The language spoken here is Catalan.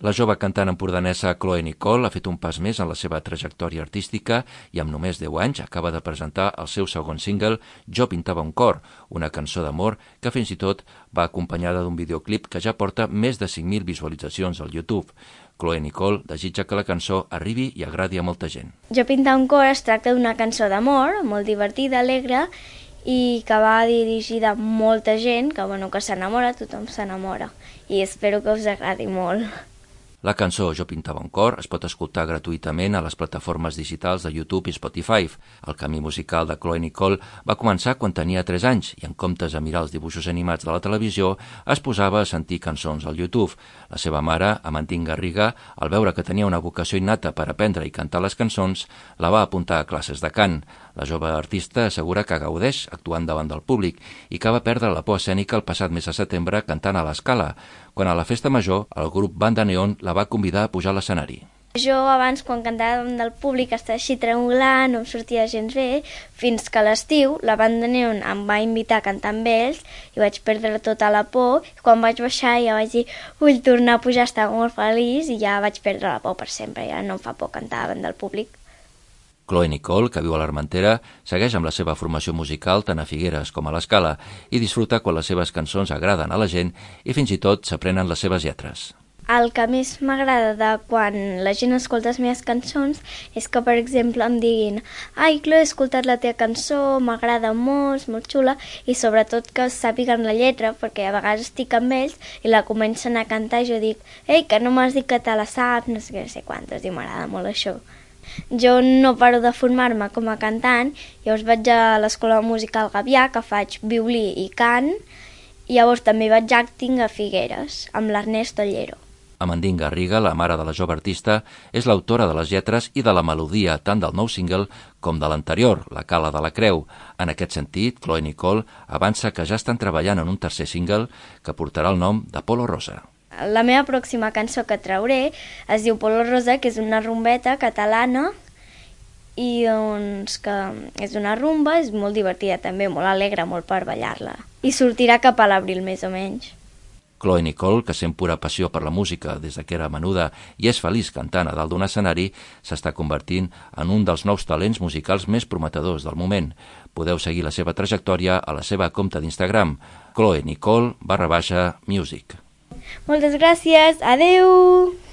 La jove cantant empordanesa Chloe Nicole ha fet un pas més en la seva trajectòria artística i amb només 10 anys acaba de presentar el seu segon single, Jo pintava un cor, una cançó d'amor que fins i tot va acompanyada d'un videoclip que ja porta més de 5.000 visualitzacions al YouTube. Chloe Nicole desitja que la cançó arribi i agradi a molta gent. Jo pintava un cor es tracta d'una cançó d'amor, molt divertida, alegre, i que va dirigida a molta gent, que s'enamora, tothom s'enamora. I espero que us agradi molt. La cançó Jo pintava un cor es pot escoltar gratuïtament a les plataformes digitals de YouTube i Spotify. El camí musical de Chloe Nicole va començar quan tenia 3 anys i en comptes de mirar els dibuixos animats de la televisió es posava a sentir cançons al YouTube. La seva mare, Amandine Garriga, al veure que tenia una vocació innata per aprendre i cantar les cançons, la va apuntar a classes de cant. La jove artista assegura que gaudeix actuant davant del públic i que va perdre la por escènica el passat mes de setembre cantant a l'Escala, quan a la festa major el grup Banda Neon la va convidar a pujar a l'escenari. Jo abans, quan cantava davant del públic, estava així tremolant, no em sortia gens bé, fins que a l'estiu la Banda Neon em va invitar a cantar amb ells i vaig perdre tota la por. I quan vaig baixar ja vaig dir, vull tornar a pujar, estava molt feliç i ja vaig perdre la por per sempre, ja no em fa por cantar davant del públic. Chloe Nicole, que viu a l'Armentera, segueix amb la seva formació musical tant a Figueres com a l'Escala i disfruta quan les seves cançons agraden a la gent i fins i tot s'aprenen les seves lletres. El que més m'agrada de quan la gent escolta les meves cançons és que, per exemple, em diguin «Ai, Chloe, he escoltat la teva cançó, m'agrada molt, és molt xula», i sobretot que sàpiguen la lletra, perquè a vegades estic amb ells i la comencen a cantar i jo dic «Ei, que no m'has dit que te la saps, no sé quantes», i m'agrada molt això. Jo no paro de formar-me com a cantant, llavors vaig a l'Escola Musical Gavià, que faig violí i cant, i llavors també vaig a acting a Figueres, amb l'Ernest Ollero. Amandine Garriga, la mare de la jove artista, és l'autora de les lletres i de la melodia tant del nou single com de l'anterior, La cala de la creu. En aquest sentit, Chloe Nicole avança que ja estan treballant en un tercer single que portarà el nom de Polo Rosa. La meva pròxima cançó que trauré es diu Polo Rosa, que és una rumbeta catalana i doncs que és una rumba, és molt divertida també, molt alegre, molt per ballar-la. I sortirà cap a l'abril, més o menys. Chloe Nicole, que sent pura passió per la música des que era menuda i és feliç cantant a dalt d'un escenari, s'està convertint en un dels nous talents musicals més prometedors del moment. Podeu seguir la seva trajectòria a la seva compte d'Instagram, Chloe Nicole _music. Moltes gràcies, adeu!